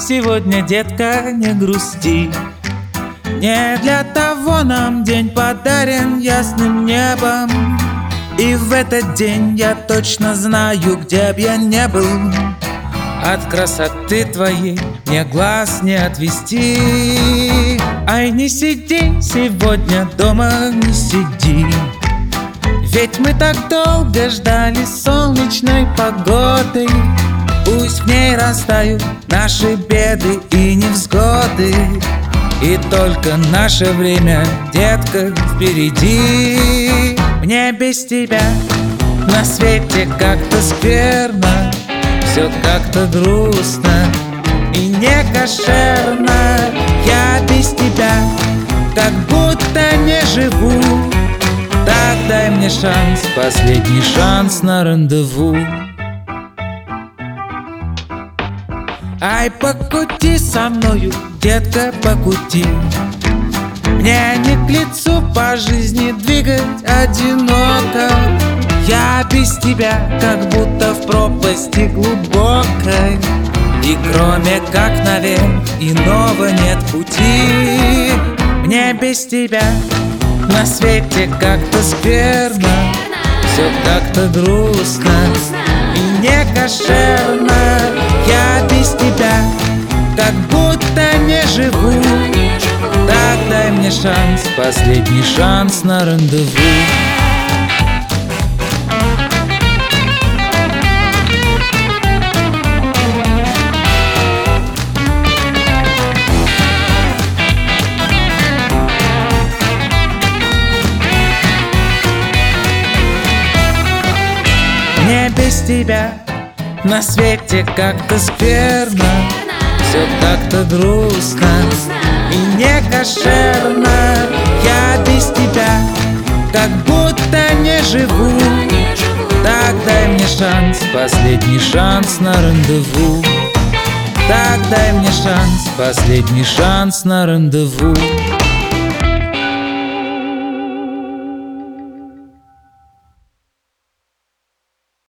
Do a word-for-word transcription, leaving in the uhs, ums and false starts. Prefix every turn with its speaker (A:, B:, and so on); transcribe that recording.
A: сегодня, детка, не грусти. Не для того нам день подарен ясным небом, и в этот день я точно знаю, где б я не был. От красоты твоей мне глаз не отвести. Ай, не сиди сегодня дома, не сиди, ведь мы так долго ждали солнечной погоды. Пусть в ней растают наши беды и невзгоды, и только наше время, детка, впереди. Мне без тебя на свете как-то скверно, все как-то грустно и не кошерно. Я без тебя как будто не живу. Так дай мне шанс, последний шанс на рандеву. Ай, покути со мною, детка, покути. Мне не к лицу по жизни двигать одиноко. Я без тебя как будто в пропасти глубокой, и кроме как наверх иного нет пути. Мне без тебя на свете как-то скверно, все как-то грустно и не кошерно. Я без тебя как будто не живу. Так дай мне шанс, последний шанс на рандеву. Мне без тебя на свете как-то скверно, все как-то грустно и не кошерно. Я без тебя как будто не живу. Так дай мне шанс, последний шанс на рандеву. Так дай мне шанс, последний шанс на рандеву.